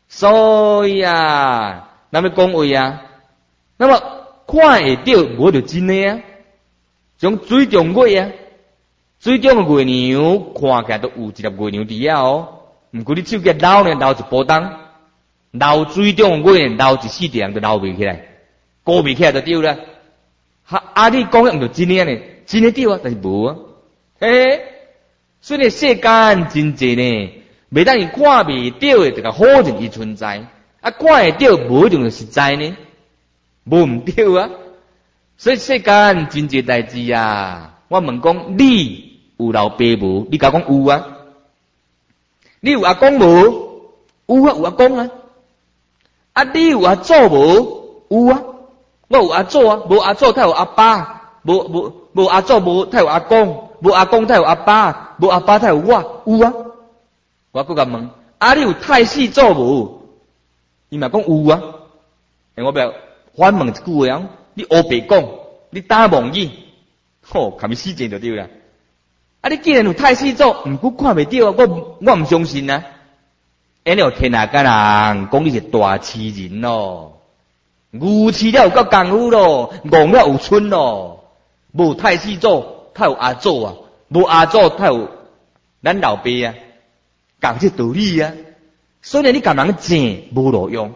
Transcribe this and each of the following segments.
所以啊，咱要讲话啊，那么看会到无就真诶啊，像水中月啊，水中诶月亮看起来都有一粒月亮伫遐哦。毋过你手机捞呢，捞一波灯，捞水中诶月，捞一世地人就捞袂起来，顾袂起来就丢啦。你讲毋就真诶呢？真诶丢啊，但是无啊。所以呢，世间真济呢，袂当伊看袂到诶，就甲否认伊存在。看会到无一定就实在呢，无毋对啊。所以世间真济代志啊，我问讲，你有老爸无？你甲我讲有啊。你有阿公无？有啊，有阿公啊。你有阿祖无？有啊，我有阿祖啊。无阿祖，他有阿爸；无阿祖，无他有阿公；无阿公，他有阿爸；无阿爸，他有我。有啊。我搁甲问，你有太师祖无？伊嘛讲有啊。我不要反问一句话啊，你黑白讲，你打妄语，看伊死贱就对啦。你既然有太师祖，毋过看袂到啊，我毋相信啊。因为天下间人讲你是大痴人咯，愚痴了有够功夫咯，戆了有春咯。无太师祖，他有阿祖啊；无阿祖，他有咱老爸啊。讲这道理啊。所以你甲人争无路用。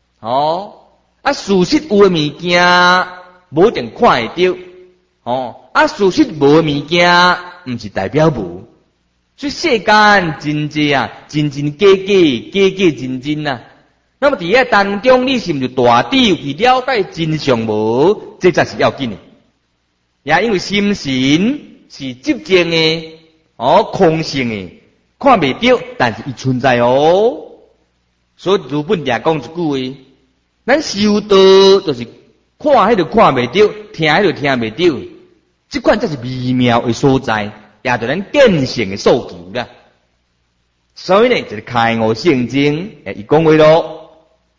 事实有诶物件无一定看会到。事实无诶物件，毋是代表无。所以世间真济啊，真真假假，假假真真啊。那么伫遐当中，你是毋是大抵去了解真相无？这才是要紧诶。也因为心神是寂静诶，空性诶，看袂到，但是伊存在哦。所以如本也讲一句话，咱修道就是看迄就看袂到，听迄就听袂到，这款才是微妙的所在，也就咱见性的诉求啦。所以呢，就是开悟圣经，伊讲话咯，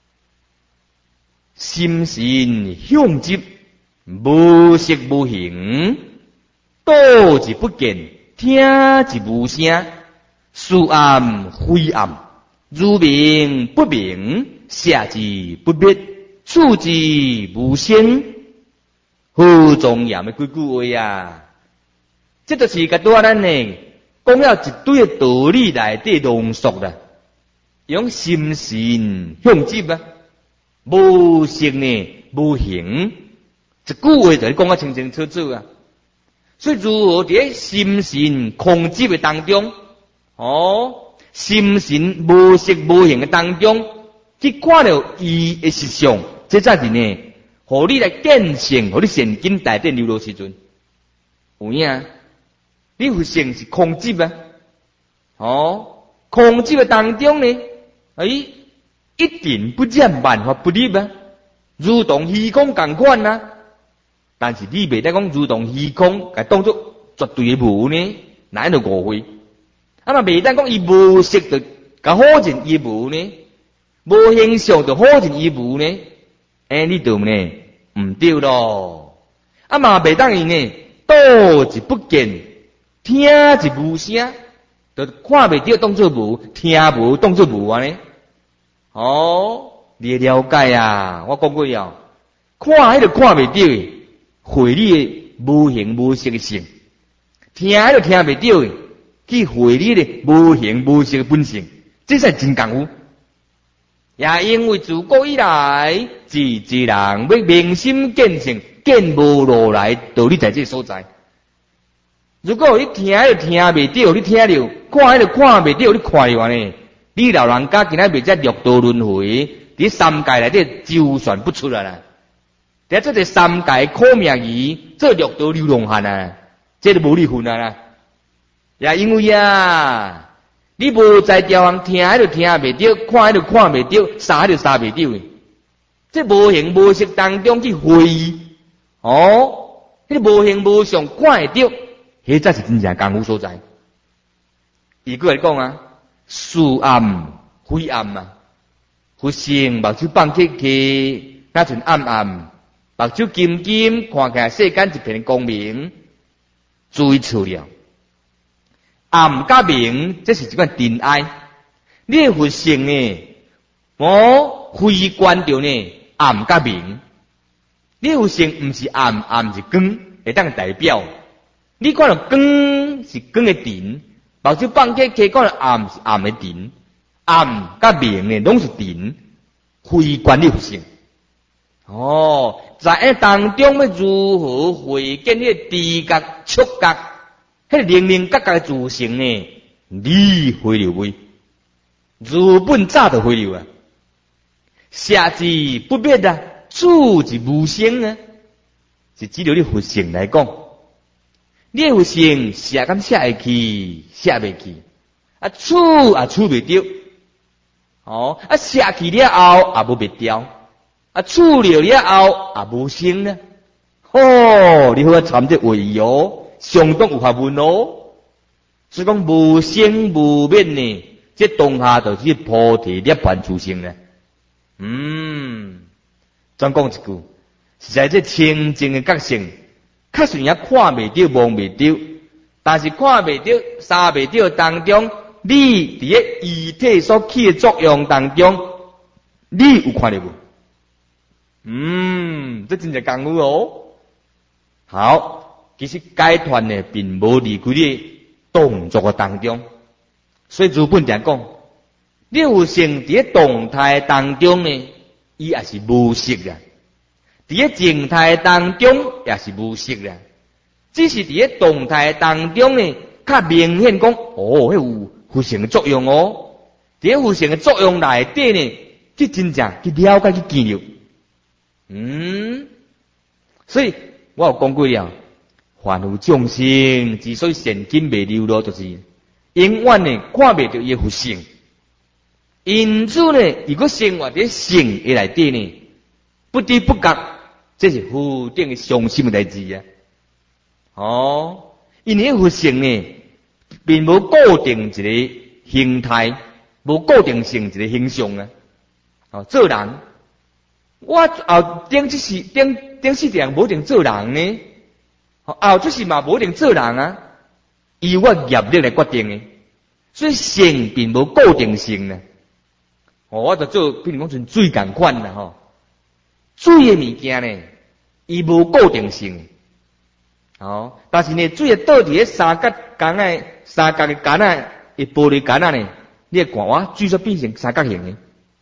心神向接，无色无形，道之不见，听之无声，是暗非暗。如明不明，下之不灭，处之无声，好庄严的几句话啊！这就是甲多咱呢讲了一堆的道理内底浓缩啦，用心神向接啊，无色呢无形，一句话就讲啊清清楚楚啊。所以如何伫心神空接的当中，心神无色无形的当中，去看到伊的实相，这才是呢，互你来见性，互你神经内底流露时阵，有影？你佛性是空寂啊，空寂的当中呢，一定不染万法不入啊，如同虚空共款啊。但是你袂得讲如同虚空，该当作绝对的无呢，哪能误会？嘛袂当讲伊无色就甲否认伊无呢，无形象就否认伊无呢，你就呢毋对咯。嘛袂当伊呢道之不见，听之无声，就看袂到当作无，听无当作无啊呢。你了解啊？我讲过啊，看迄就看袂到，会你的无形无色的性；听迄就听袂到。去会你的无形无色的本性，这才真功夫。也因为自古以来，自人要明心见性，见无如来道理在这所在。如果你听就听袂到，你听着看就看袂到，你看着呢？你老人家今仔日在六道轮回，伫三界内底周旋不出来啦。在这个三界苦命鱼，这六道流浪汉啊，这就无你份啊啦。也因为啊，你无在调行听就听袂到，看就看袂到，杀就杀袂到。这无形无色当中去会意，迄无形无相看会到，迄才是真正功夫所在。伊过来讲啊，是暗非暗啊，佛性目睭放起去，那像暗暗，目睭金金，看起来世间一片光明，追错了。暗甲明，这是一款真爱。你的佛性呢， 非关着呢暗甲明。你有性毋是暗，暗是光，会当代表。你看到光是光的电，目睭放开看到暗是暗的电，暗甲明呢拢是电，非关你有性。在那当中要如何会见迄个知觉、触觉，迄个零零角角的自性呢？你回流未？如本早就回流啊！写字不灭啊，字是无声啊，是只有你佛性来讲，你佛性写敢写会去，写袂去，字也出袂着，写去了后也无灭掉。处了了后也无声呢，你好参这位相当有学问哦。所以讲无生无灭呢，这当下就是菩提涅槃自性呢。怎讲一句？实在这清净的觉性，确实也看袂到、摸袂到，但是看袂到、杀袂到当中，你伫个遗体所起的作用当中，你有看到无？这真正功夫哦。好，其实解脱呢，并无离开你动作的当中。所以如本常讲，你有性伫个动态当中呢，伊也是无色啦；伫个静态当中也是无色啦。只是伫个动态当中呢，较明显讲，迄有佛性的作用哦。伫个佛性的作用内底呢，去真正去了解去见了。所以我有讲过了，凡夫众生之所以现今未流露，就是永远呢看袂到伊佛性。因此呢，如果生活伫性的内底呢，不知不觉，这是否定的伤心的代志啊！因为佛性呢，并无固定一个形态，无固定性一个形象啊！做人。我后顶世定无一定做人呢，后这世嘛无一定做人啊，以我业力来决定的，所以性并无固定性呢。我就做，比如讲像水共款啦，水的物件呢，伊无固定性，但是呢，水倒伫咧三角的杆仔，的玻璃杆仔呢，你会看哇，水煞变成三角形的。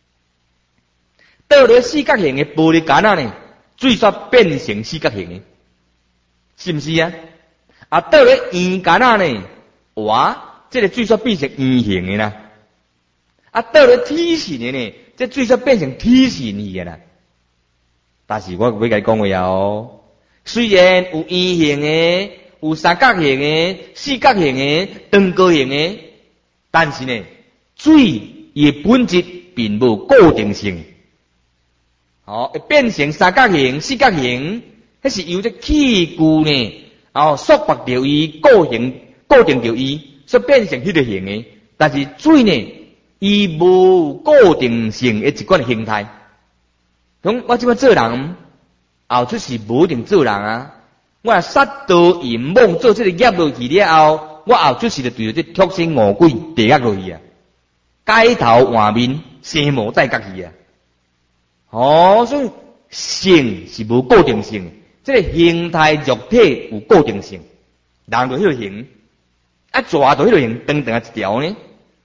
倒咧四角形的玻璃杆仔呢，水煞变成四角形的，是不是啊？倒咧圆杆仔呢，哇，这个水煞变成圆形的啦。倒咧梯形的呢，这水煞变成梯形的啦。但是我要甲你讲话哦，虽然有圆形的，有三角形的、四角形的、长高形的，但是呢，水伊的本质并无固定性。会变成三角形、四角形，迄是由这器具呢，束缚着伊固定着伊，所变成迄个形的。但是水呢，伊无固定性的一款形态。咁我即摆做人，后出是无一定做人啊。我杀盗淫妄做这个业落去了后，我后出是就对着这畜生恶鬼地压落去啊，改头换面，生无再角去啊。所以性是无固定性，这个形态肉体有固定性，人就迄个形，蛇就迄个形，长长一条呢。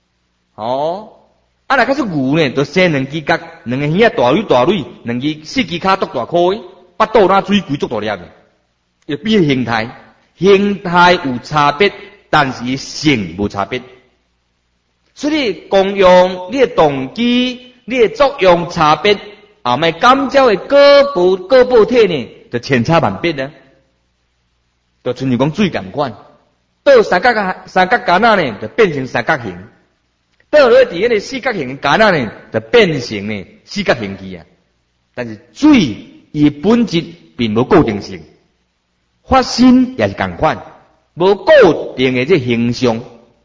若假使牛呢，就生两只角，两个耳大蕊大蕊，两只四只脚大块，巴肚哪水规足大粒的，要变形态，形态有差别，但是性无差别。所以你功用、你的动机、你的作用差别。卖感召的各部体呢，就千差万别呢。就亲像讲水共款，倒三角杆仔呢，就变成三角形；倒落伫迄个四角形杆仔呢，就变成呢四角形去啊。但是水伊本质并无固定性，发生也是共款，无固定的这形象。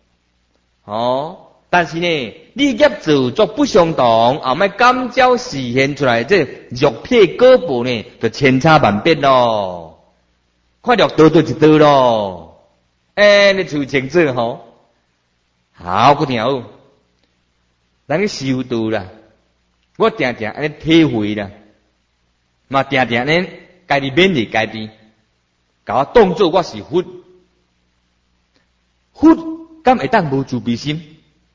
但是呢，你业造作不相同，卖感召示现出来这肉体各部呢，就千差万别咯。看到多一道咯，你就清楚好，不听好。咱去修道啦， 我定定安尼体会啦，嘛定定安尼家己勉励家己，甲我当作我是佛。佛敢会当无慈悲心？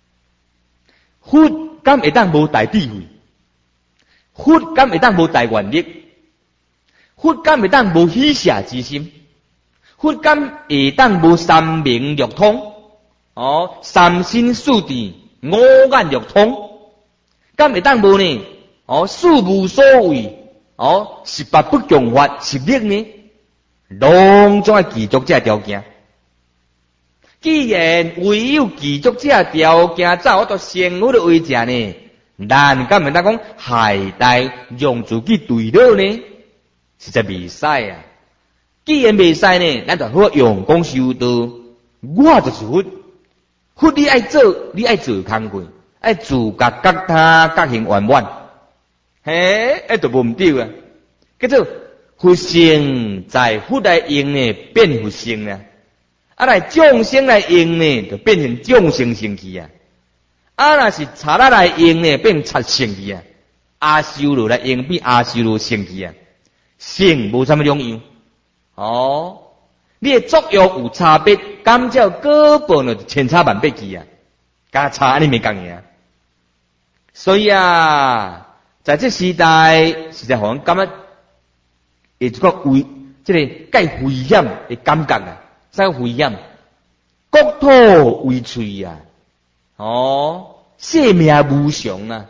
佛敢会当无大智慧？佛敢会当无大愿力？佛敢会当无喜舍之心？佛敢会当无三明六通？三身四智五眼六通？敢会当无呢？事无所谓，18不共法10力呢？拢总爱具足这条件。既然唯有具足这条件，才我到生活的位置呢，咱敢会当讲害大用自己对了呢？实在未使啊！既然未使呢，咱就好用功修道。我就是佛，佛你爱做，你爱做工课，爱自觉觉他觉行圆满，迄就无毋对啊！叫做佛性在佛来用呢，变佛性啊！来众生来用呢，就变成众生性去啊！若是刹那来用呢，变刹性去啊！阿修罗来用变阿修罗性去啊！性无啥物两样你的作用有差别，感召果报呢千差万别去啊！加差安尼袂共样。所以啊，在这时代，实在互人感觉会这个危，这个介危险的感觉啊！啥危险？国土为脆啊！生命无常啊！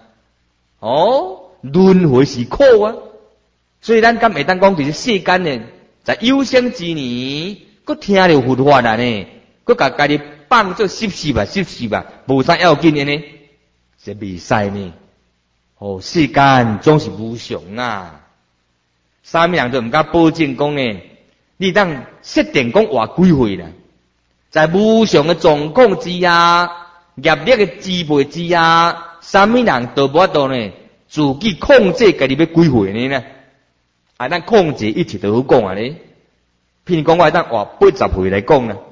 轮回是苦啊！所以咱敢会当讲，就是世间呢，在有生之年，佮听着佛法啊呢，佮甲家己放做习吧，无啥要紧的呢，是未使呢。世间总是无常啊！啥物人都毋敢保证讲呢，你当设定讲活几岁啦？在无常的状况之下，业力的支配之下，啥物人都无法度呢，自己控制家己要几岁呢？咱控制一切都好讲啊咧。譬如讲，我当活80岁来讲啦。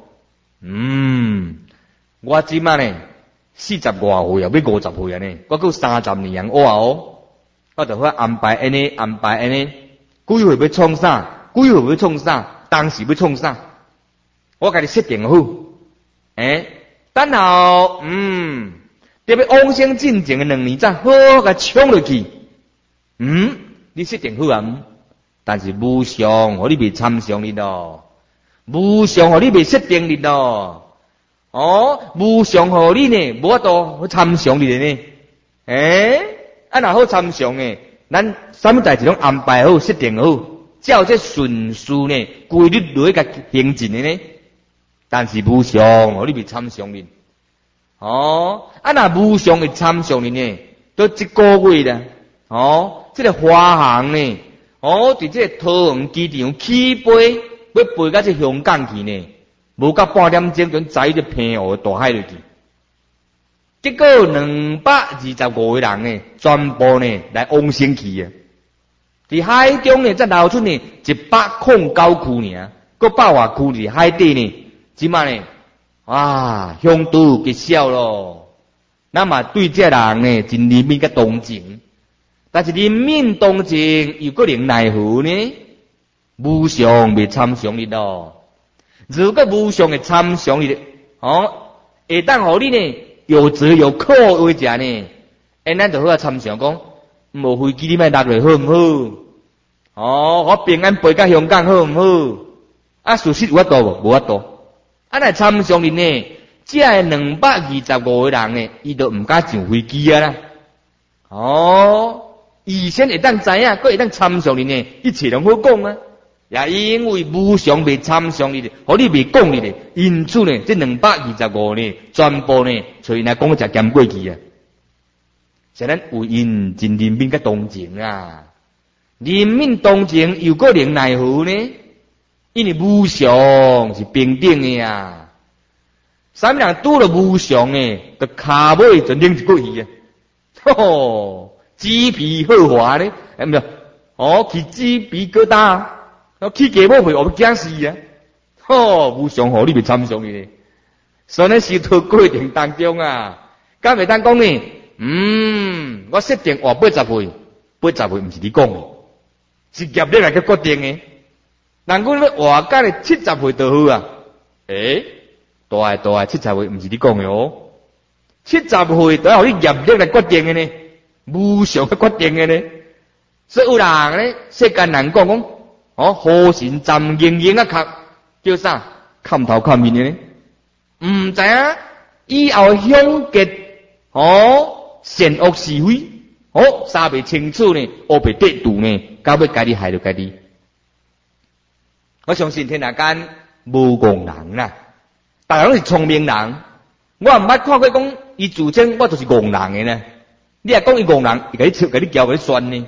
我即摆呢40外岁，要50岁啊呢，我够30年我就好安排安尼，几岁要创啥，几岁要创啥，当时要创啥，我家己设定好。等候特别往生进前的2年才好甲冲落去。你设定好啊？但是无常，互你未参详你咯；无常，互你未设定你咯。无常，互你呢无法度好参详你呢。若好参详呢，咱啥物代志拢安排好、设定好，照这顺序呢规律落去甲行进的呢。但是无常，互你未参详你。若无常会参详你呢，都1个月啦。这个花行呢。伫这个桃园机场起飞，要飞到这香港去呢，无到半点钟，就载这平湖大海落去。结果225个人呢，全部呢来往生去啊！伫海中呢，才捞出呢109区尔，搁100外区伫海底呢，即摆呢，向度极少咯。那么对这人呢，真怜悯甲同情。但是人民同情又个能奈何呢？无常未参详你咯。如果无常会参详你，会当互你呢有罪有苦为者呢？咱就好参详讲，无飞机你莫落来好毋好？我平安飞到香港好毋好？事实有法度无？无法度。来参详你呢？这225个人呢，伊都毋敢上飞机啊啦。以前会当知影，佫会当参详你呢，一切拢好讲啊。也因为无常未参详你，互你未讲你，因此呢，这225呢，全部呢，所以来讲才减过去啊。是咱有因真怜悯甲同情啊，怜悯同情又个能奈何呢？因为无常是平等的啊。啥物人拄了无常呢，就骹尾就拧一过去啊。鸡皮鹤滑呢？唔对，去鸡皮疙瘩，去鸡毛皮，我不惊死啊！无常互你未参详你咧。所以呢，是头过程当中啊，敢袂当讲呢？ 我设定活80岁，80岁毋是你讲的，是业力来去决定的。人讲咧活到咧70岁就好啊，大70岁毋是你讲的哦，70岁都要你业力来决定的呢，无常去决定的呢。所以有人咧，世间人讲，好神站硬硬啊卡，叫啥？看头看面的呢？唔知影以后享结善恶是非，三袂清楚呢，黑白对赌呢，到尾家己害着家己。我相信天下间无戆人啦，大家拢是聪明人。我毋捌看过讲伊自称我就是戆人的呢。你若讲伊戆人，伊甲你笑，甲你叫，甲你酸呢？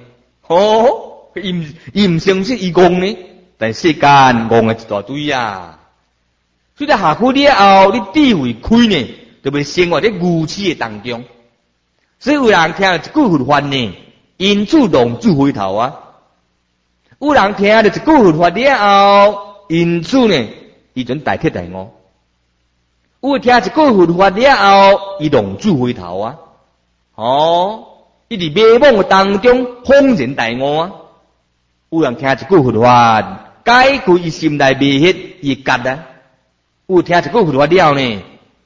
伊毋相信伊戆呢，但世间戆的一大堆啊。所以在下苦了后，你智慧开呢，就袂生活在愚痴的当中。所以有人听了一句佛法呢，因此浪子回头啊。有人听了一句佛法了后，因此呢，伊准大彻大悟。有听一句佛法了后，伊浪子回头啊。伊伫迷惘的当中恍然大悟啊。有人听一句佛法，解开伊心内迷惑伊结啊。有听一句佛法了呢，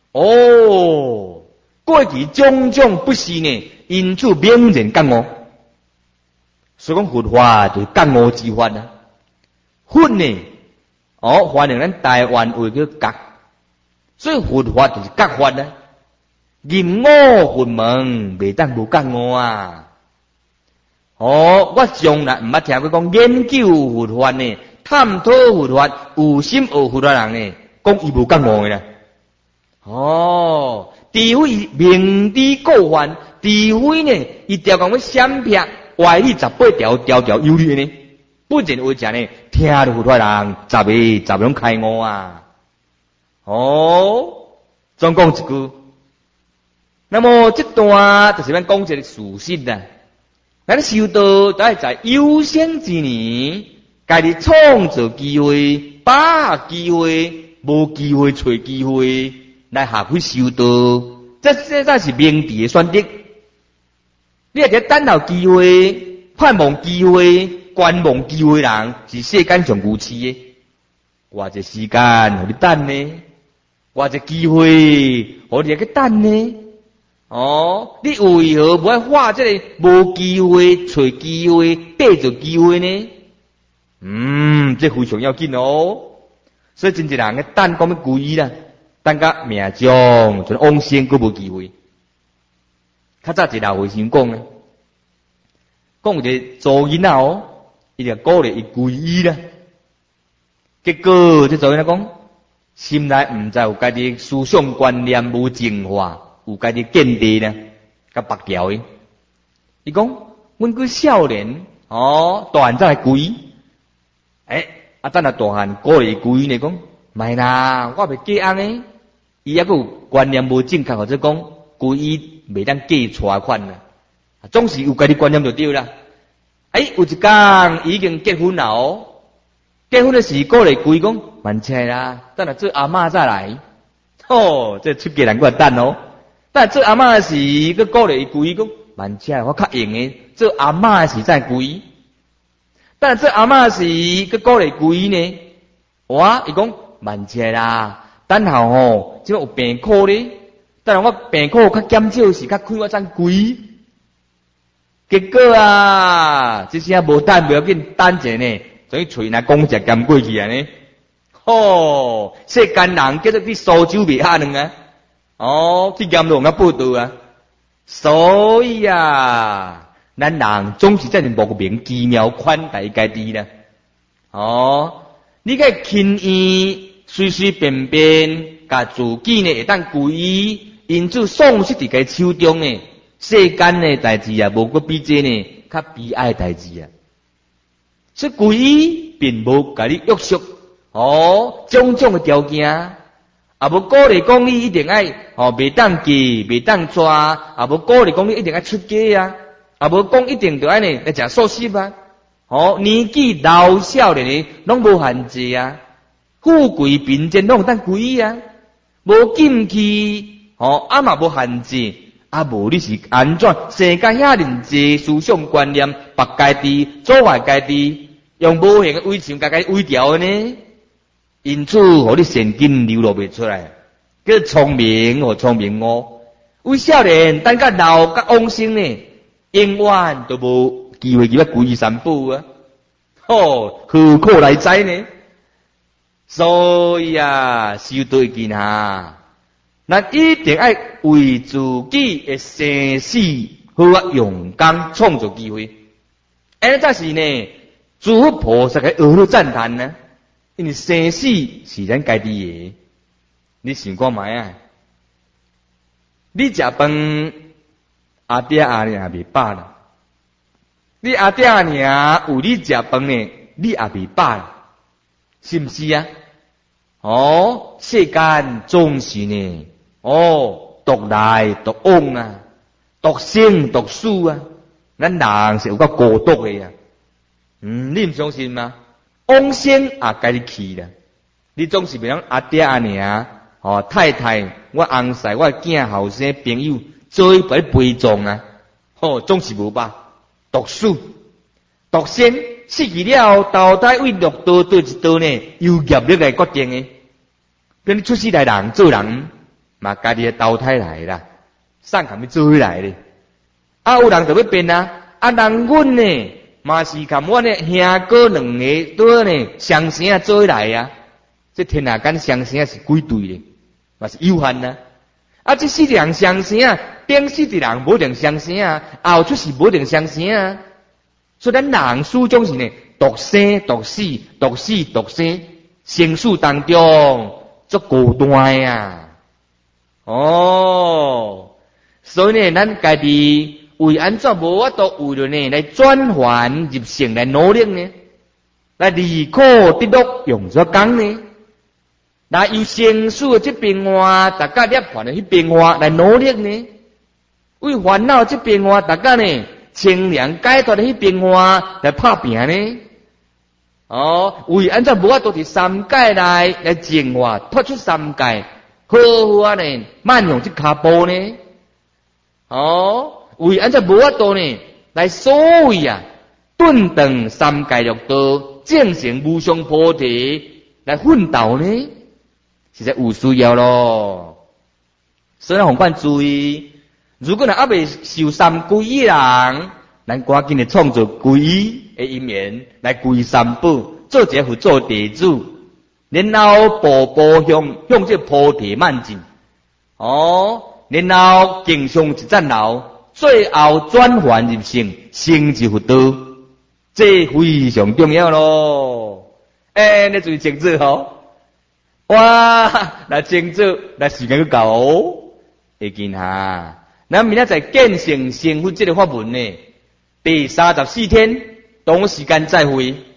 过去种种不是呢，因此明然觉悟。所以讲佛法就是觉悟之法啊。佛呢，反正咱台湾话叫觉，所以佛法就是觉法啊。任我佛门，袂当无觉悟啊。我从来毋捌听过讲研究佛法呢，探讨佛法，有心学佛法人呢，讲伊无觉悟的啦。除非明知故犯，除非呢，伊条讲要闪避歪理18条，条条有理呢。不然为啥呢？听着佛法人，十拢开悟啊。总讲一句。那么这段就是咱讲一个事实啦。咱修道都系在有生之年，家己创造机会，把握机会，无机会找机会来下去修道。这才是明智的选择。你若等候机会、盼望机会、观望机会人，是世间上愚痴的。偌一时间互你等呢？偌一机会互你去等呢？你为何不爱画这个无机会、找机会、逮着机会呢？这非常要紧哦。所以真侪人个等讲要皈依啦，等甲命中就往生佫无机会。较早一老和尚讲呢，讲有一个做囡仔伊就鼓励伊皈依啦。结果这做囡仔讲，心内毋知有家己思想观念无净化。有家己见地呢，甲白条的。伊讲，阮个少年，大汉才来皈依。等下大汉鼓励皈依呢，讲，莫啦，我袂嫁翁呢。伊还佫有观念无正确，或者讲皈依袂当嫁娶款啦。总是有家己观念就对啦。有一天已经结婚了结婚的时鼓励皈依讲，慢车啦，等下做阿嬷再来。这出家人佫等但做阿嬷时，佮鼓励伊皈依讲，慢车我较用诶。做阿嬷时再皈依，但做阿嬷时，佮鼓励皈依呢？伊讲慢车啦，等候即有病苦咧，等我病苦较减少时，较开我再皈依。结果这些无等不要紧，等者呢，所以喙若讲只减过去啊呢。世间人叫做你苏州袂下两啊。去监牢甲报道啊！所以咱人总是在莫名其妙款待家己啦。你个轻易随随便便，甲自己呢会当皈依，因此丧失伫个手中呢，世间的代志啊，无过比这呢较悲哀的代志啊。所以皈依并无甲你约束种种的条件。无鼓励讲你一定爱袂当记，袂当抓，无鼓励讲你一定爱出家啊，无讲一定着安尼来食素食啊。年纪老少年的拢无限制啊，富贵贫贱拢有当皈依啊，无禁忌嘛无限制， 啊无你是安怎？世间遐尼济思想观念，别家己阻碍家己，用无形的围墙家己围掉呢？因此，互你现金流露袂出来，叫聪明和聪明误。为少年等甲老甲往生呢，永远都无机会去皈依三宝啊！何苦来哉呢？所以啊，修道一件啊，咱一定要为自己的生死好啊勇敢创造机会。安才是呢，诸佛菩萨嘅阿谀赞叹呢。因为生死是咱家己的，你想看卖啊？你食饭阿爹阿娘也未饱啦，你阿爹阿娘有你食饭呢，你也未饱啦，是不是啊？世间总是呢，独来独往啊，独生独死啊，咱人是有够孤独的呀。你唔相信吗？往生啊，家己去啦。你总是袂让阿爹阿娘、太太、我翁婿、我囝后生朋友做一摆陪葬啊。总是无吧？独死、独生，死去了，投胎为六道对一道呢，由业力来决定的。跟你出世来人做人，嘛家己投胎来啦，送含要做回来咧。有人就要变啊，人阮呢？嘛是含阮的兄哥两个都呢相生做来啊，这天下间相生是几对的，嘛是有限啊。这四个人相生，顶四个人无定相生啊，后出是无定相生啊。所以咱人始终是呢，独生独死，独死独生，生死当中足孤单啊。所以呢，咱家己。为安怎无法度为了呢来转换入圣来努力呢？来离苦得乐用怎讲呢？来由生死的这变化，大家涅槃的去变化来努力呢？为烦恼这变化，大家呢清凉解脱的去变化来拍拼呢？为安怎无法度伫三界来净化，脱出三界，好好呢慢用这脚步呢？为安怎无法度呢？来所谓啊，顿顿三界六道，正成无上菩提来奋斗呢？实在有需要咯。所以，宏观注意，如果呢还未受三皈依人，咱赶紧的创造皈依的因缘，来皈三宝，做一个佛做弟子，然后步步向这菩提迈进。然后经上一赞路。最后转换入圣，成就佛道，这非常重要咯。你注意清楚哇，来清楚，来时间去够会见哈。咱明仔载见性成佛这个法门呢，第34天同时间再会。